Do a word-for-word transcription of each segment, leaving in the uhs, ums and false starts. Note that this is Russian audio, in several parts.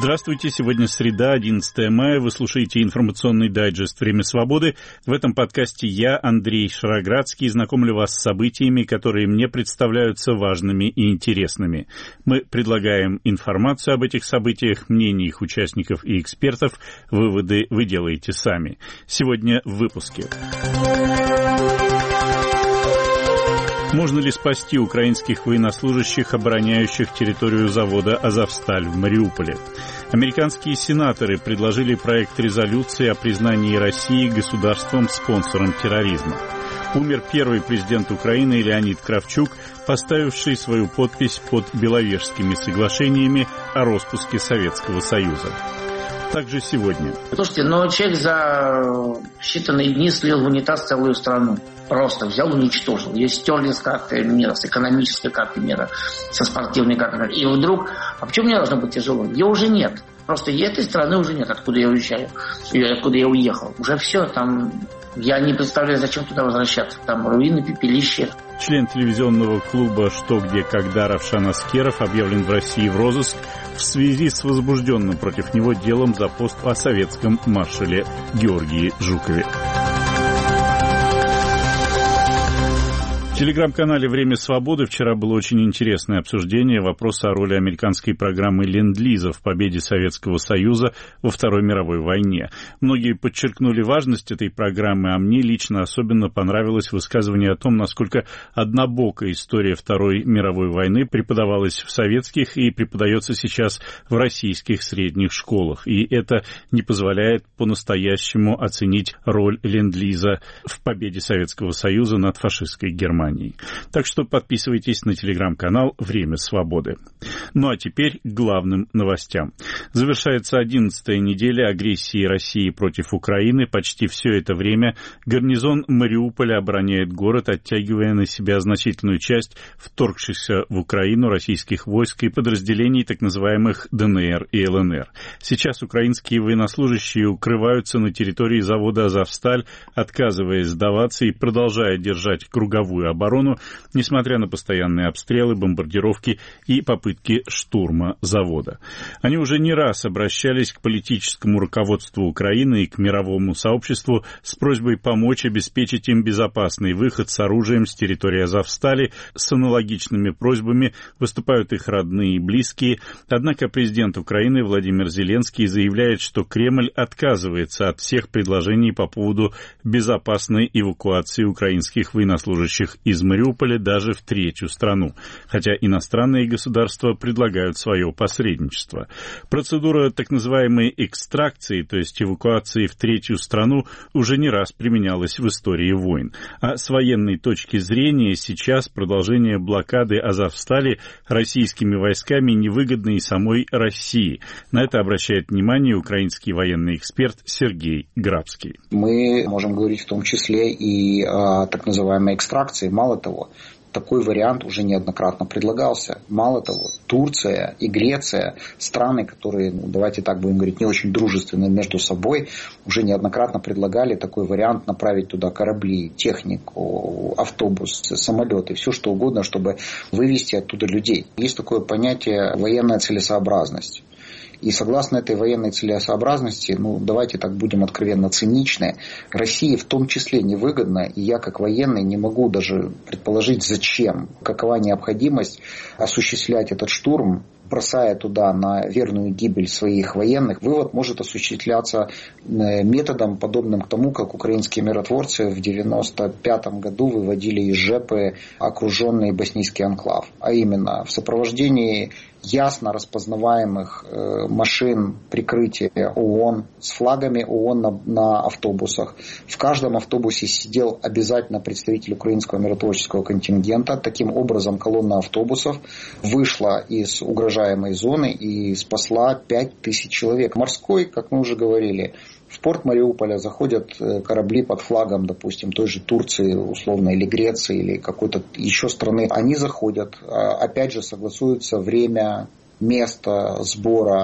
Здравствуйте, сегодня среда, одиннадцатое мая, вы слушаете информационный дайджест «Время свободы». В этом подкасте я, Андрей Шароградский, знакомлю вас с событиями, которые мне представляются важными и интересными. Мы предлагаем информацию об этих событиях, мнения их участников и экспертов, выводы вы делаете сами. Сегодня в выпуске. Можно ли спасти украинских военнослужащих, обороняющих территорию завода «Азовсталь» в Мариуполе? Американские сенаторы предложили проект резолюции о признании России государством-спонсором терроризма. Умер первый президент Украины Леонид Кравчук, поставивший свою подпись под Беловежскими соглашениями о распуске Советского Союза. Также сегодня. Слушайте, но человек за считанные дни слил в унитаз целую страну. Просто взял, уничтожил. Ее стерли с карты мира, с экономической карты мира, со спортивной карты мира. И вдруг, а почему мне должно быть тяжело? Ее уже нет. Просто и этой страны уже нет, откуда я уезжаю, откуда я уехал. Уже все, там, я не представляю, зачем туда возвращаться. Там руины, пепелище. Член телевизионного клуба «Что, где, когда» Равшан Аскеров объявлен в России в розыск в связи с возбужденным против него делом за пост о советском маршале Георгии Жукове. В телеграм-канале «Время свободы» вчера было очень интересное обсуждение вопроса о роли американской программы Ленд-Лиза в победе Советского Союза во Второй мировой войне. Многие подчеркнули важность этой программы, а мне лично особенно понравилось высказывание о том, насколько однобокая история Второй мировой войны преподавалась в советских и преподается сейчас в российских средних школах. И это не позволяет по-настоящему оценить роль Ленд-Лиза в победе Советского Союза над фашистской Германией. Так что подписывайтесь на телеграм-канал «Время свободы». Ну а теперь к главным новостям. Завершается одиннадцатая неделя агрессии России против Украины. Почти все это время гарнизон Мариуполя обороняет город, оттягивая на себя значительную часть вторгшихся в Украину российских войск и подразделений так называемых ДНР и ЛНР. Сейчас украинские военнослужащие укрываются на территории завода «Азовсталь», отказываясь сдаваться и продолжая держать круговую оборону, несмотря на постоянные обстрелы, бомбардировки и попытки штурма завода. Они уже не раз обращались к политическому руководству Украины и к мировому сообществу с просьбой помочь обеспечить им безопасный выход с оружием с территории Азовстали. С аналогичными просьбами выступают их родные и близкие. Однако президент Украины Владимир Зеленский заявляет, что Кремль отказывается от всех предложений по поводу безопасной эвакуации украинских военнослужащих из Мариуполя даже в третью страну, хотя иностранные государства предлагают свое посредничество. Процедура так называемой экстракции, то есть эвакуации в третью страну, уже не раз применялась в истории войн. А с военной точки зрения сейчас продолжение блокады Азовстали российскими войсками невыгодно и самой России. На это обращает внимание украинский военный эксперт Сергей Грабский. Мы можем говорить в том числе и о так называемой экстракции. Мало того, такой вариант уже неоднократно предлагался. Мало того, Турция и Греция, страны, которые, ну, давайте так будем говорить, не очень дружественны между собой, уже неоднократно предлагали такой вариант направить туда корабли, технику, автобусы, самолеты, все что угодно, чтобы вывести оттуда людей. Есть такое понятие военная целесообразность. И согласно этой военной целесообразности, ну давайте так будем откровенно циничны, России в том числе невыгодно, и я как военный не могу даже предположить, зачем, какова необходимость осуществлять этот штурм, бросая туда на верную гибель своих военных. Вывод может осуществляться методом, подобным к тому, как украинские миротворцы в девяносто пятом году выводили из Жепы окруженный боснийский анклав. А именно в сопровождении ясно распознаваемых э, машин прикрытия ООН с флагами ООН на, на автобусах. В каждом автобусе сидел обязательно представитель украинского миротворческого контингента. Таким образом, колонна автобусов вышла из угрожаемой зоны и спасла пять тысяч человек. Морской, как мы уже говорили, в порт Мариуполя заходят корабли под флагом, допустим, той же Турции, условно, или Греции, или какой-то еще страны. Они заходят, опять же, согласуются время, место сбора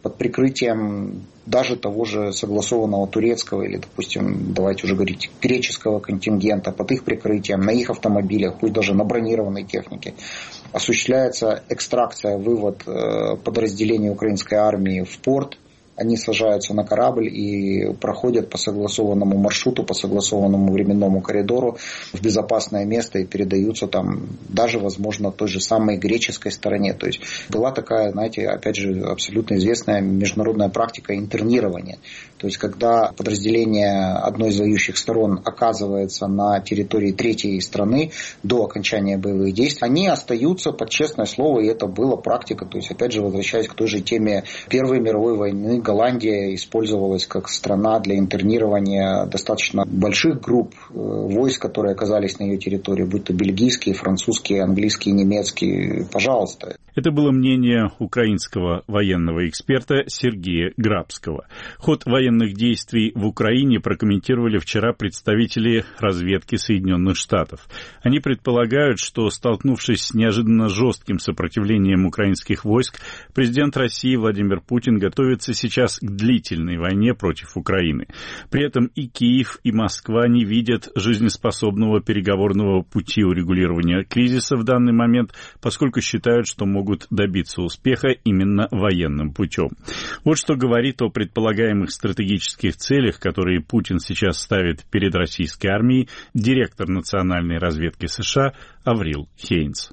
под прикрытием даже того же согласованного турецкого или, допустим, давайте уже говорить, греческого контингента, под их прикрытием, на их автомобилях, пусть даже на бронированной технике, осуществляется экстракция, вывод подразделений украинской армии в порт. Они сажаются на корабль и проходят по согласованному маршруту, по согласованному временному коридору в безопасное место и передаются там даже, возможно, той же самой греческой стороне. То есть была такая, знаете, опять же, абсолютно известная международная практика интернирования. То есть когда подразделение одной из воюющих сторон оказывается на территории третьей страны до окончания боевых действий, они остаются под честное слово, и это была практика. То есть, опять же, возвращаясь к той же теме Первой мировой войны, Голландия использовалась как страна для интернирования достаточно больших групп войск, которые оказались на ее территории, будь то бельгийские, французские, английские, немецкие. Пожалуйста. Это было мнение украинского военного эксперта Сергея Грабского. Ход военных действий в Украине прокомментировали вчера представители разведки Соединенных Штатов. Они предполагают, что, столкнувшись с неожиданно жестким сопротивлением украинских войск, президент России Владимир Путин готовится сейчас к длительной войне против Украины. При этом и Киев, и Москва не видят жизнеспособного переговорного пути урегулирования кризиса в данный момент, поскольку считают, что могут добиться успеха именно военным путем. Вот что говорит о предполагаемых стратегических целях, которые Путин сейчас ставит перед российской армией, директор национальной разведки США Аврил Хейнс.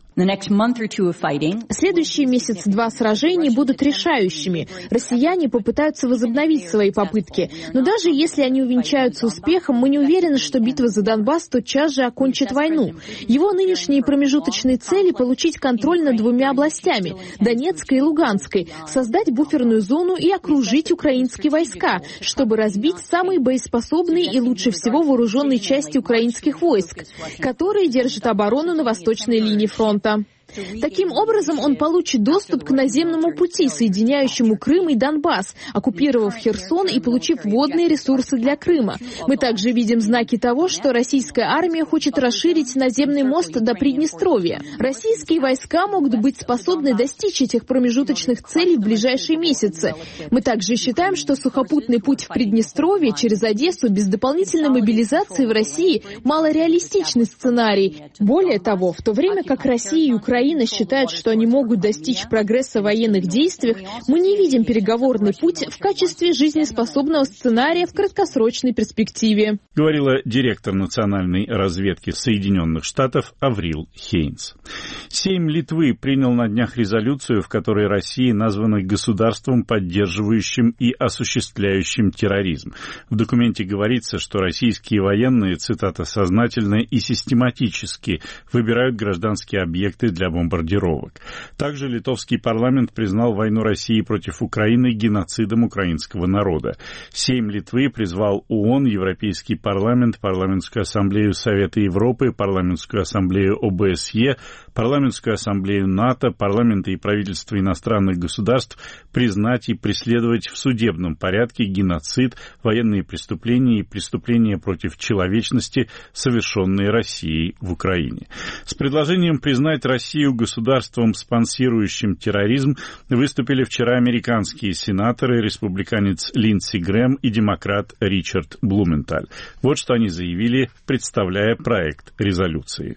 Следующие месяц-два сражений будут решающими. Россияне попытаются возобновить свои попытки. Но даже если они увенчаются успехом, мы не уверены, что битва за Донбасс тотчас же окончит войну. Его нынешние промежуточные цели — получить контроль над двумя областями — Донецкой и Луганской, создать буферную зону и окружить украинские войска, чтобы разбить самые боеспособные и лучше всего вооруженные части украинских войск, которые держат оборону на восточной линии фронта. Таким образом, он получит доступ к наземному пути, соединяющему Крым и Донбасс, оккупировав Херсон и получив водные ресурсы для Крыма. Мы также видим знаки того, что российская армия хочет расширить наземный мост до Приднестровья. Российские войска могут быть способны достичь этих промежуточных целей в ближайшие месяцы. Мы также считаем, что сухопутный путь в Приднестровье через Одессу без дополнительной мобилизации в России малореалистичный сценарий. Более того, в то время как Россия и Украина Украина считает, что они могут достичь прогресса в военных действиях, мы не видим переговорный путь в качестве жизнеспособного сценария в краткосрочной перспективе. Говорила директор национальной разведки Соединенных Штатов Аврил Хейнс. Сейм Литвы принял на днях резолюцию, в которой Россия названа государством, поддерживающим и осуществляющим терроризм. В документе говорится, что российские военные, цитата, сознательно и систематически выбирают гражданские объекты для бомбардировок. Также литовский парламент признал войну России против Украины геноцидом украинского народа. Сейм Литвы призвал ООН, Европейский парламент, Парламентскую ассамблею Совета Европы, Парламентскую ассамблею О Бэ Эс Е, Парламентскую ассамблею НАТО, парламенты и правительства иностранных государств признать и преследовать в судебном порядке геноцид, военные преступления и преступления против человечности, совершенные Россией в Украине. С предложением признать Россию государством, спонсирующим терроризм, выступили вчера американские сенаторы, республиканец Линдси Грэм и демократ Ричард Блументаль. Вот что они заявили, представляя проект резолюции.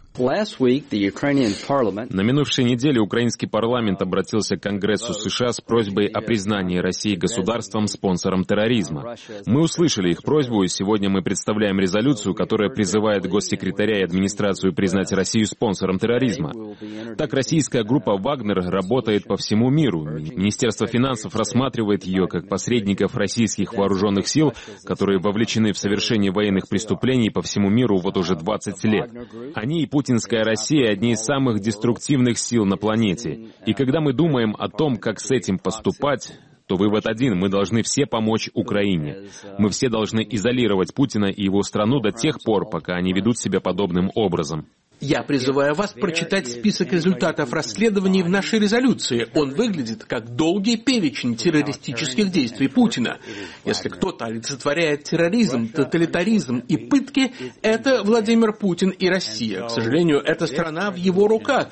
На минувшей неделе украинский парламент обратился к Конгрессу США с просьбой о признании России государством, спонсором терроризма. Мы услышали их просьбу, и сегодня мы представляем резолюцию, которая призывает госсекретаря и администрацию признать Россию спонсором терроризма. Так, российская группа «Вагнер» работает по всему миру. Министерство финансов рассматривает ее как посредников российских вооруженных сил, которые вовлечены в совершение военных преступлений по всему миру вот уже двадцать лет. Они и путинская Россия — одни из самых деструктивных сил на планете. И когда мы думаем о том, как с этим поступать, то вывод один — мы должны все помочь Украине. Мы все должны изолировать Путина и его страну до тех пор, пока они ведут себя подобным образом. Я призываю вас прочитать список результатов расследований в нашей резолюции. Он выглядит как долгий перечень террористических действий Путина. Если кто-то олицетворяет терроризм, тоталитаризм и пытки, это Владимир Путин и Россия. К сожалению, эта страна в его руках.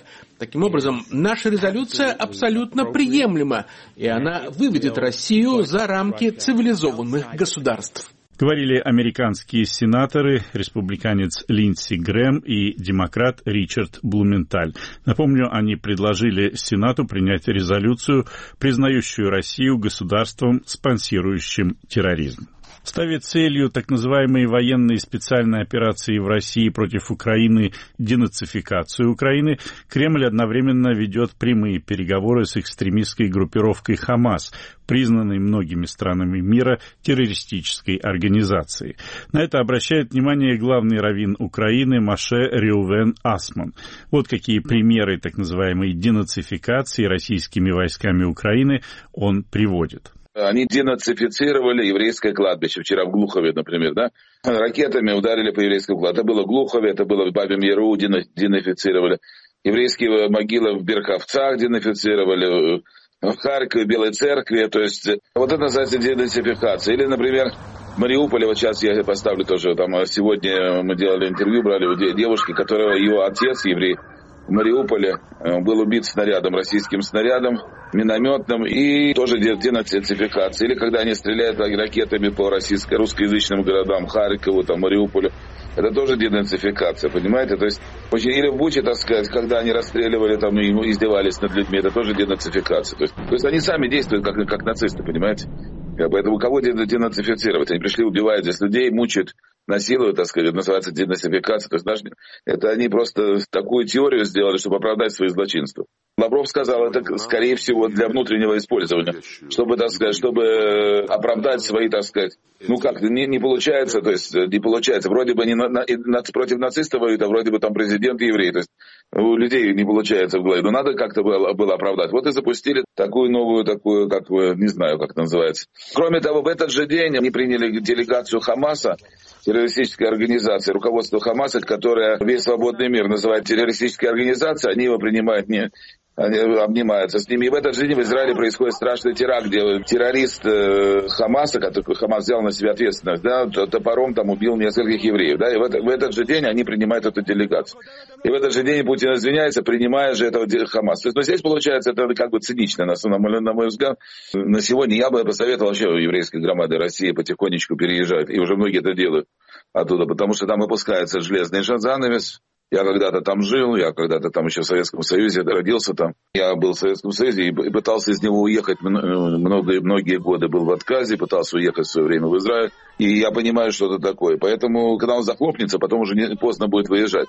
Таким образом, наша резолюция абсолютно приемлема, и она выведет Россию за рамки цивилизованных государств. Говорили американские сенаторы, республиканец Линдси Грэм и демократ Ричард Блументаль. Напомню, они предложили Сенату принять резолюцию, признающую Россию государством, спонсирующим терроризм. Ставя целью так называемой военной специальной операции в России против Украины денацификацию Украины, Кремль одновременно ведет прямые переговоры с экстремистской группировкой «Хамас», признанной многими странами мира террористической организацией. На это обращает внимание главный раввин Украины Моше Реувен Асман. Вот какие примеры так называемой денацификации российскими войсками Украины он приводит. Они денацифицировали еврейское кладбище. Вчера в Глухове, например, да? Ракетами ударили по еврейскому кладбищу. Это было в Глухове, это было в Бабьем Яру, денацифицировали. Еврейские могилы в Берховцах денацифицировали, в Харькове, в Белой Церкви. То есть вот это называется денацификация. Или, например, в Мариуполе, вот сейчас я поставлю тоже, там сегодня мы делали интервью, брали у девушки, которого ее отец, еврей, в Мариуполе был убит снарядом, российским снарядом, минометным, и тоже денацификация. Или когда они стреляют ракетами по российско- русскоязычным городам, Харькову, там, Мариуполю, это тоже денацификация, понимаете? То есть, или в Буче, так сказать, когда они расстреливали там и издевались над людьми, это тоже денацификация. То есть, то есть они сами действуют как, как нацисты, понимаете? Поэтому кого денацифицировать? Они пришли, убивают здесь людей, мучают, насилуют, так сказать, называется денацификация. То есть даже, это они просто такую теорию сделали, чтобы оправдать свои злочинства. Лавров сказал, это, скорее всего, для внутреннего использования, чтобы, так сказать, чтобы оправдать свои, так сказать, ну как, не, не получается, то есть не получается. Вроде бы не на, на, против нацистов воюют, а вроде бы там президент еврей. То есть у людей не получается в голове. Но надо как-то было, было оправдать. Вот и запустили такую новую, такую, как не знаю, как это называется. Кроме того, в этот же день они приняли делегацию Хамаса, террористической организации, руководство Хамаса, которое весь свободный мир называет террористической организацией, они его принимают не... Они обнимаются с ними. И в этот же день в Израиле происходит страшный теракт, где террорист э, Хамаса, который Хамас взял на себя ответственность, да, топором там убил нескольких евреев. Да, и в, это, в этот же день они принимают эту делегацию. И в этот же день Путин извиняется, принимая же этого Хамаса. То есть, но здесь получается это как бы цинично, на, на, на мой взгляд. На сегодня я бы посоветовал вообще еврейской громады России потихонечку переезжать. И уже многие это делают оттуда, потому что там выпускается железный занавес. Я когда-то там жил, я когда-то там еще в Советском Союзе родился там. Я был в Советском Союзе и пытался из него уехать многие-многие годы. Был в отказе, пытался уехать в свое время в Израиль. И я понимаю, что это такое. Поэтому, когда он захлопнется, потом уже не поздно будет выезжать.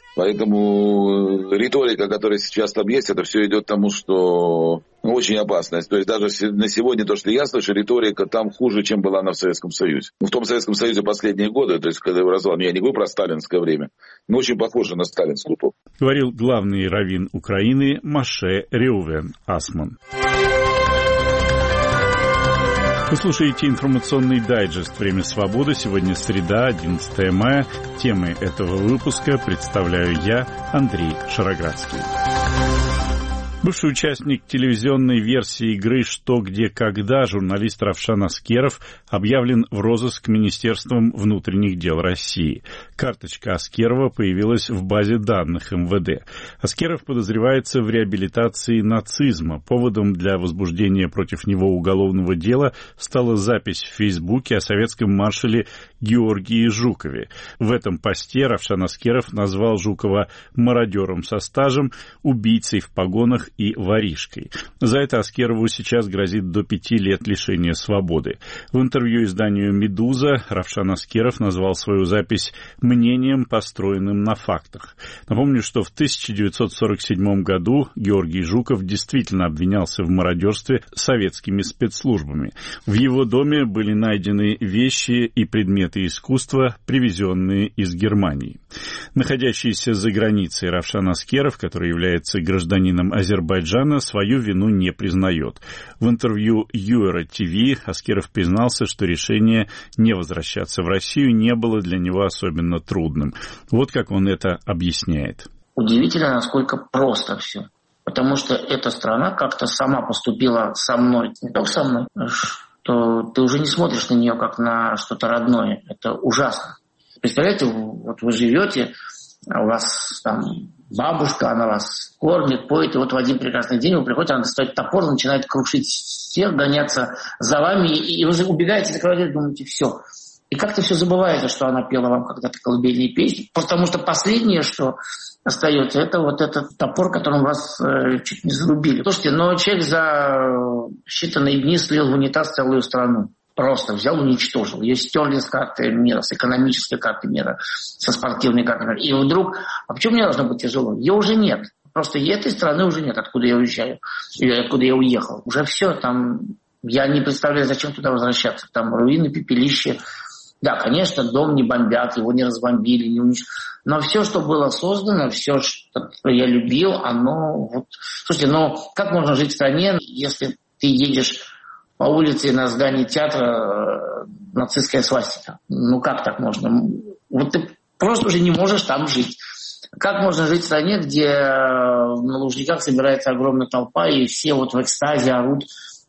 Поэтому риторика, которая сейчас там есть, это все идет к тому, что очень опасно. То есть даже на сегодня то, что я слышу, риторика там хуже, чем была она в Советском Союзе. Ну, в том Советском Союзе последние годы, то есть когда его развал, я не говорю про сталинское время, но очень похоже на сталинскую эпоху. Говорил главный раввин Украины Моше Реувен Асман. Вы слушаете информационный дайджест «Время свободы». Сегодня среда, одиннадцатое мая. Темы этого выпуска представляю я, Андрей Шароградский. Бывший участник телевизионной версии игры «Что, где, когда» журналист Равшан Аскеров объявлен в розыск Министерством внутренних дел России. Карточка Аскерова появилась в базе данных эм вэ дэ. Аскеров подозревается в реабилитации нацизма. Поводом для возбуждения против него уголовного дела стала запись в Фейсбуке о советском маршале Георгии Жукове. В этом посте Равшан Аскеров назвал Жукова мародером со стажем, убийцей в погонах и воришкой. За это Аскерову сейчас грозит до пяти лет лишения свободы. В интервью изданию «Медуза» Равшан Аскеров назвал свою запись мнением, построенным на фактах. Напомню, что в тысяча девятьсот сорок седьмом году Георгий Жуков действительно обвинялся в мародерстве советскими спецслужбами. В его доме были найдены вещи и предметы искусства, привезенные из Германии. Находящийся за границей Равшан Аскеров, который является гражданином Азербайджана, свою вину не признает. В интервью Юэра ТВ Аскеров признался, что решение не возвращаться в Россию не было для него особенно трудным. Вот как он это объясняет. Удивительно, насколько просто все. Потому что эта страна как-то сама поступила со мной, не только со мной, что ты уже не смотришь на нее как на что-то родное. Это ужасно. Представляете, вот вы живете, у вас там бабушка, она вас кормит, поет, и вот в один прекрасный день вы приходите, она достает топор, начинает крушить всех, гоняться за вами, и вы убегаете, закрываете, думаете, все. И как-то все забываете, что она пела вам когда-то колыбельные песни, потому что последнее, что остается, это вот этот топор, которым вас э, чуть не зарубили. Слушайте, но человек за считанные дни слил в унитаз целую страну. Просто взял, уничтожил. Ее стерли с карты мира, с экономической карты мира, со спортивной карты мира. И вдруг, а почему мне должно быть тяжело? Ее уже нет. Просто и этой страны уже нет, откуда я уезжаю, или откуда я уехал. Уже все, там, я не представляю, зачем туда возвращаться. Там руины, пепелище. Да, конечно, дом не бомбят, его не разбомбили, не уничтожили. Но все, что было создано, все, что я любил, оно... Вот... Слушайте, ну как можно жить в стране, если ты едешь по улице на здании театра нацистская свастика? Ну как так можно? Вот ты просто уже не можешь там жить. Как можно жить в стране, где на Лужниках собирается огромная толпа, и все вот в экстазе орут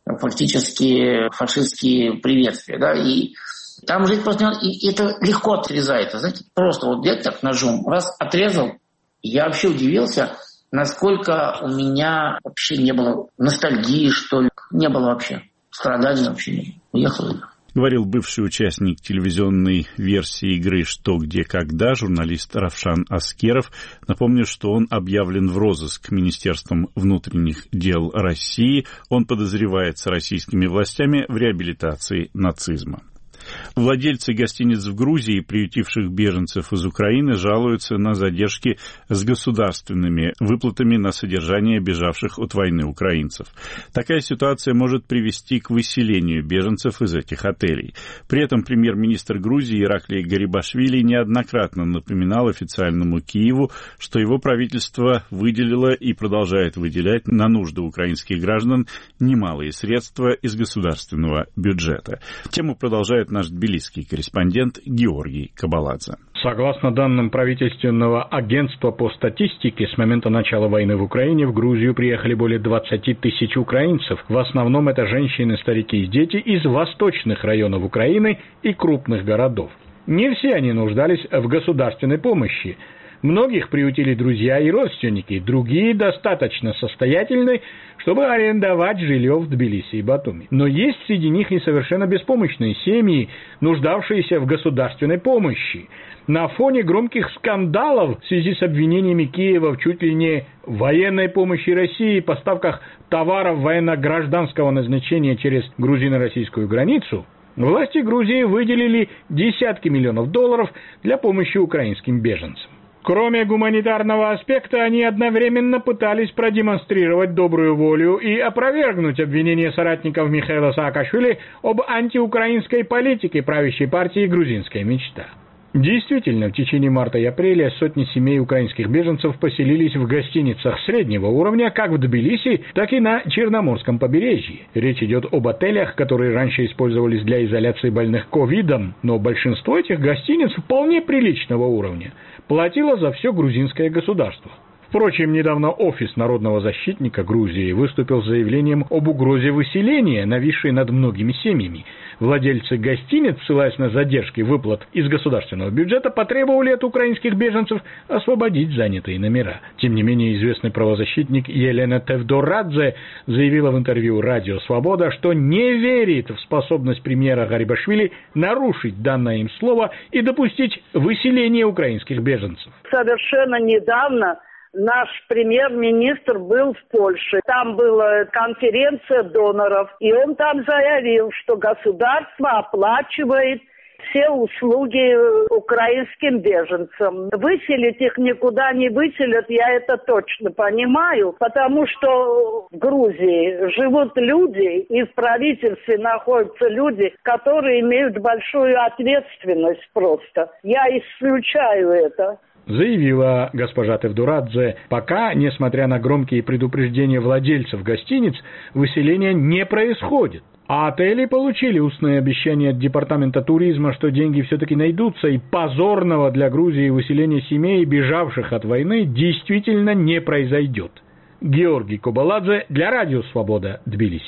фактически фашистские приветствия, да, и там жить просто не надо, и это легко отрезается, знаете, просто вот где-то так ножом раз отрезал, я вообще удивился, насколько у меня вообще не было ностальгии, что ли, не было вообще, страданий вообще не было, уехал. Говорил бывший участник телевизионной версии игры «Что, где, когда» журналист Равшан Аскеров. Напомню, что он объявлен в розыск Министерством внутренних дел России. Он подозревается российскими властями в реабилитации нацизма. Владельцы гостиниц в Грузии, приютивших беженцев из Украины, жалуются на задержки с государственными выплатами на содержание бежавших от войны украинцев. Такая ситуация может привести к выселению беженцев из этих отелей. При этом премьер-министр Грузии Ираклий Гарибашвили неоднократно напоминал официальному Киеву, что его правительство выделило и продолжает выделять на нужды украинских граждан немалые средства из государственного бюджета. Тему продолжает наш тбилисский корреспондент Георгий Кабаладзе. Согласно данным правительственного агентства по статистике, с момента начала войны в Украине в Грузию приехали более двадцати тысяч украинцев. В основном это женщины, старики и дети из восточных районов Украины и крупных городов. Не все они нуждались в государственной помощи. Многих приютили друзья и родственники, другие достаточно состоятельны, чтобы арендовать жилье в Тбилиси и Батуми. Но есть среди них и совершенно беспомощные семьи, нуждавшиеся в государственной помощи. На фоне громких скандалов в связи с обвинениями Киева в чуть ли не военной помощи России и поставках товаров военно-гражданского назначения через грузино-российскую границу, власти Грузии выделили десятки миллионов долларов для помощи украинским беженцам. Кроме гуманитарного аспекта, они одновременно пытались продемонстрировать добрую волю и опровергнуть обвинения соратников Михаила Саакашвили об антиукраинской политике правящей партии «Грузинская мечта». Действительно, в течение марта и апреля сотни семей украинских беженцев поселились в гостиницах среднего уровня как в Тбилиси, так и на Черноморском побережье. Речь идет об отелях, которые раньше использовались для изоляции больных ковидом, но большинство этих гостиниц вполне приличного уровня платило за все грузинское государство. Впрочем, недавно офис народного защитника Грузии выступил с заявлением об угрозе выселения, нависшей над многими семьями. Владельцы гостиниц, ссылаясь на задержки выплат из государственного бюджета, потребовали от украинских беженцев освободить занятые номера. Тем не менее, известный правозащитник Елена Тевдорадзе заявила в интервью «Радио Свобода», что не верит в способность премьера Гарибашвили нарушить данное им слово и допустить выселение украинских беженцев. Совершенно недавно наш премьер-министр был в Польше. Там была конференция доноров, и он там заявил, что государство оплачивает все услуги украинским беженцам. Выселить их никуда не выселят, я это точно понимаю, потому что в Грузии живут люди, и в правительстве находятся люди, которые имеют большую ответственность просто. Я исключаю это. Заявила госпожа Тевдорадзе, пока, несмотря на громкие предупреждения владельцев гостиниц, выселение не происходит. А отели получили устное обещание от Департамента туризма, что деньги все-таки найдутся, и позорного для Грузии выселения семей, бежавших от войны, действительно не произойдет. Георгий Кабаладзе для Радио Свобода, Тбилиси.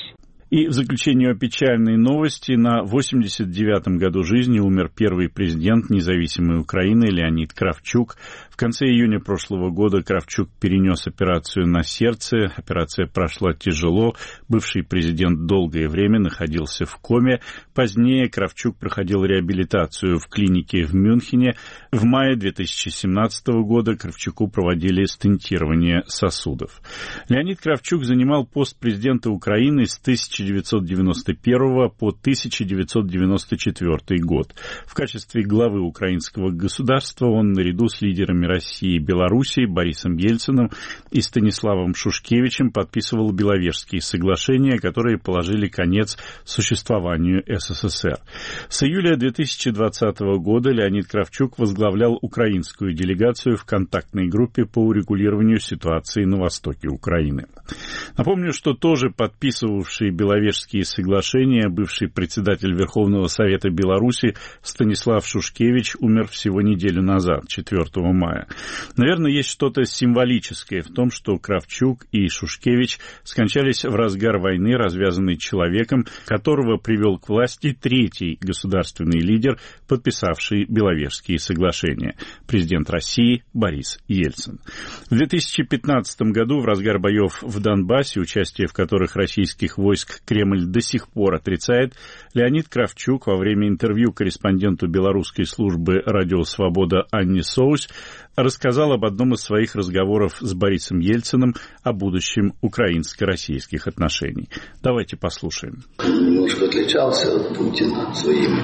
И в заключение о печальной новости. На восемьдесят девятом году жизни умер первый президент независимой Украины Леонид Кравчук. В конце июня прошлого года Кравчук перенес операцию на сердце. Операция прошла тяжело. Бывший президент долгое время находился в коме. Позднее Кравчук проходил реабилитацию в клинике в Мюнхене. В мае две тысячи семнадцатого года Кравчуку проводили стентирование сосудов. Леонид Кравчук занимал пост президента Украины с тысяча девятьсот девяносто первого по тысяча девятьсот девяносто четвёртый год. В качестве главы украинского государства он наряду с лидерами России и Белоруссии Борисом Ельциным и Станиславом Шушкевичем подписывал Беловежские соглашения, которые положили конец существованию СССР. С июля две тысячи двадцатого года Леонид Кравчук возглавлял украинскую делегацию в контактной группе по урегулированию ситуации на востоке Украины. Напомню, что тоже подписывавший Беловежские соглашения бывший председатель Верховного Совета Беларуси Станислав Шушкевич умер всего неделю назад, четвёртого мая. Наверное, есть что-то символическое в том, что Кравчук и Шушкевич скончались в разгар войны, развязанной человеком, которого привел к власти третий государственный лидер, подписавший Беловежские соглашения, президент России Борис Ельцин. В две тысячи пятнадцатом году, в разгар боев в Донбассе, участие в которых российских войск Кремль до сих пор отрицает, Леонид Кравчук во время интервью корреспонденту белорусской службы «Радио Свобода» Анне Соус рассказал об одном из своих разговоров с Борисом Ельциным о будущем украинско-российских отношений. Давайте послушаем. Немножко отличался от Путина своими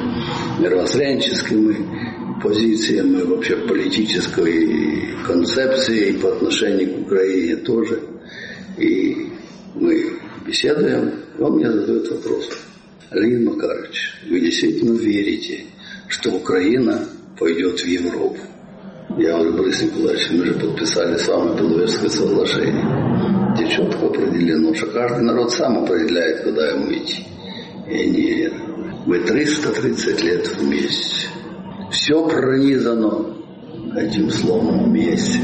мировоззренческими позициями, вообще политической концепцией по отношению к Украине тоже. И мы беседуем, и он мне задает вопрос. Леонид Макарович, вы действительно верите, что Украина пойдет в Европу? Я говорю, Борис Николаевич, мы же подписали с вами Беловежское соглашение, где четко определено, что каждый народ сам определяет, куда ему идти. И не, мы триста тридцать лет вместе. Все пронизано этим словом вместе.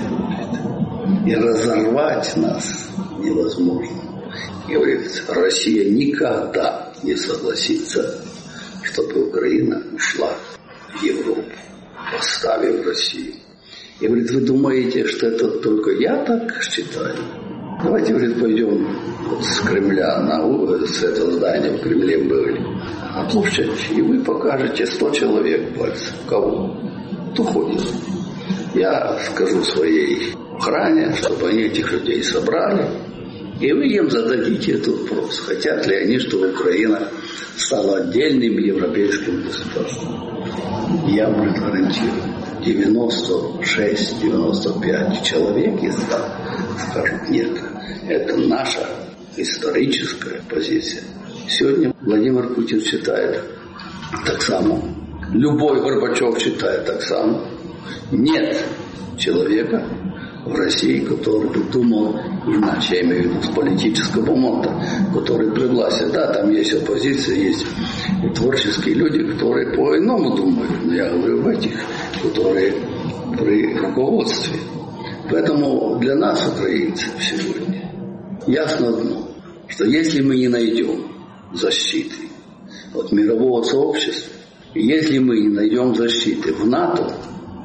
И разорвать нас невозможно. И говорит, Россия никогда не согласится, чтобы Украина ушла в Европу, оставив Россию. И говорит, вы думаете, что это только я так считаю? Давайте, говорит, пойдем вот с Кремля, на, с этого здания в Кремле были, на площадь, и вы покажете сто человек пальцем. Кого? Кто ходит? Я скажу своей охране, чтобы они этих людей собрали, и вы им зададите этот вопрос. Хотят ли они, чтобы Украина стала отдельным европейским государством? Я, говорит, гарантирую. девяносто шесть - девяносто пять человек из ста скажут нет. Это наша историческая позиция. Сегодня Владимир Путин считает так само. Любой Горбачев считает так само. Нет человека в России, который бы думал иначе, я имею в виду с политического момента, который при власти. Да, там есть оппозиция, есть и творческие люди, которые по-иному думают. Но я говорю в этих, которые при руководстве. Поэтому для нас, украинцев, сегодня ясно одно, что если мы не найдем защиты от мирового сообщества, если мы не найдем защиты в НАТО,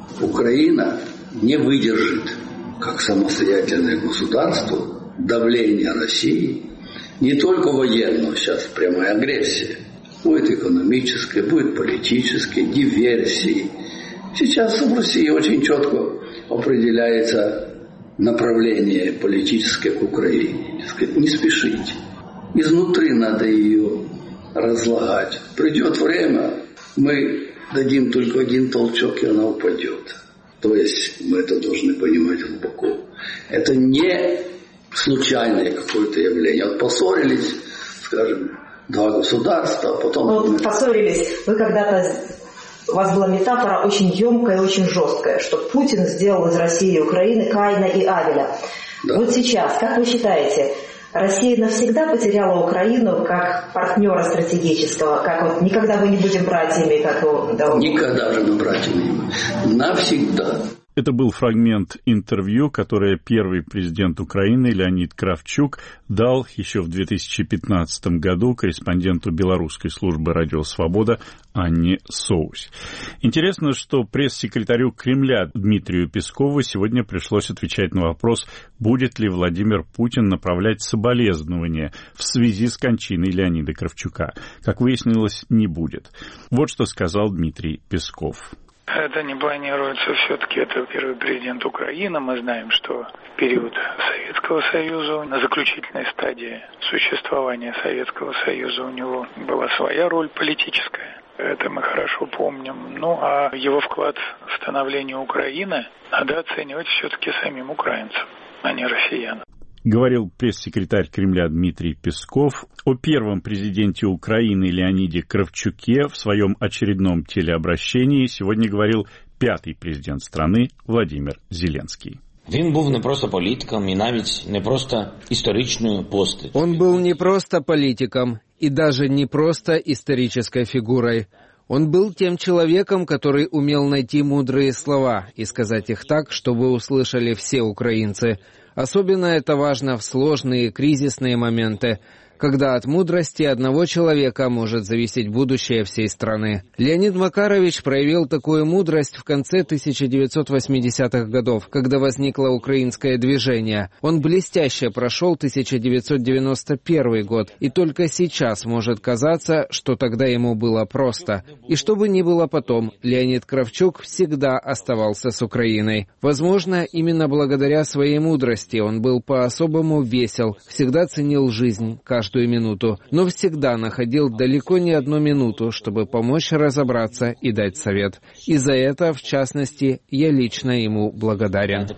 Украина не выдержит как самостоятельное государство давление России, не только военного, сейчас прямая агрессия, будет экономическая, будет политическая, диверсии. Сейчас в России очень четко определяется направление политическое к Украине. Не спешите. Изнутри надо ее разлагать. Придет время, мы дадим только один толчок, и она упадет. То есть мы это должны понимать глубоко. Это не случайное какое-то явление. Вот поссорились, скажем, два государства, а потом... Ну, поссорились. Вы когда-то... У вас была метафора очень емкая и очень жесткая, что Путин сделал из России и Украины Каина и Авеля. Да. Вот сейчас, как вы считаете, Россия навсегда потеряла Украину как партнера стратегического, как вот никогда мы не будем братьями, как... Да, никогда же мы братьями не будем. Навсегда. Это был фрагмент интервью, которое первый президент Украины Леонид Кравчук дал еще в две тысячи пятнадцатом году корреспонденту белорусской службы «Радио Свобода» Анне Соусь. Интересно, что пресс-секретарю Кремля Дмитрию Пескову сегодня пришлось отвечать на вопрос, будет ли Владимир Путин направлять соболезнования в связи с кончиной Леонида Кравчука. Как выяснилось, не будет. Вот что сказал Дмитрий Песков. Это не планируется. Все-таки это первый президент Украины. Мы знаем, что в период Советского Союза, на заключительной стадии существования Советского Союза, у него была своя роль политическая. Это мы хорошо помним. Ну, а его вклад в становление Украины надо оценивать все-таки самим украинцам, а не россиянам. Говорил пресс-секретарь Кремля Дмитрий Песков. О первом президенте Украины Леониде Кравчуке в своем очередном телеобращении сегодня говорил пятый президент страны Владимир Зеленский. Він був не просто політиком і навіть не просто історичною постаттю. Он был не просто политиком и даже не просто исторической фигурой. Он был тем человеком, который умел найти мудрые слова и сказать их так, чтобы услышали все украинцы. Особенно это важно в сложные кризисные моменты, когда от мудрости одного человека может зависеть будущее всей страны. Леонид Макарович проявил такую мудрость в конце тысяча девятьсот восьмидесятых годов, когда возникло украинское движение. Он блестяще прошел тысяча девятьсот девяносто первый год, и только сейчас может казаться, что тогда ему было просто. И что бы ни было потом, Леонид Кравчук всегда оставался с Украиной. Возможно, именно благодаря своей мудрости он был по-особому весел, всегда ценил жизнь, каждую каждую минуту, но всегда находил далеко не одну минуту, чтобы помочь разобраться и дать совет. И за это, в частности, я лично ему благодарен.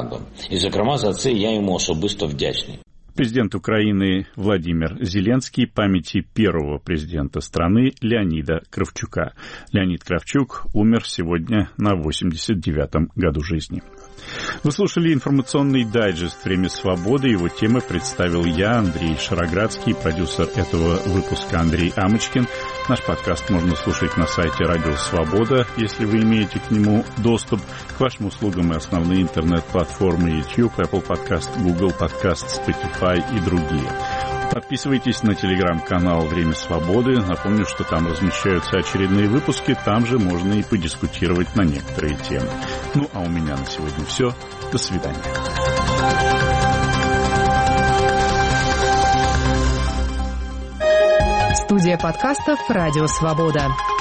И, зокрема, за це я ему особисто вдячний. Президент Украины Владимир Зеленский памяти первого президента страны Леонида Кравчука. Леонид Кравчук умер сегодня на восемьдесят девятом году жизни. Вы слушали информационный дайджест «Время свободы». Его темы представил я, Андрей Шароградский, продюсер этого выпуска Андрей Амочкин. Наш подкаст можно слушать на сайте «Радио Свобода», если вы имеете к нему доступ. К вашим услугам и основные интернет-платформы YouTube, Apple Podcast, Google Podcast, Spotify и другие. Подписывайтесь на телеграм-канал «Время свободы». Напомню, что там размещаются очередные выпуски. Там же можно и подискутировать на некоторые темы. Ну, а у меня на сегодня все. До свидания. Студия подкастов «Радио Свобода».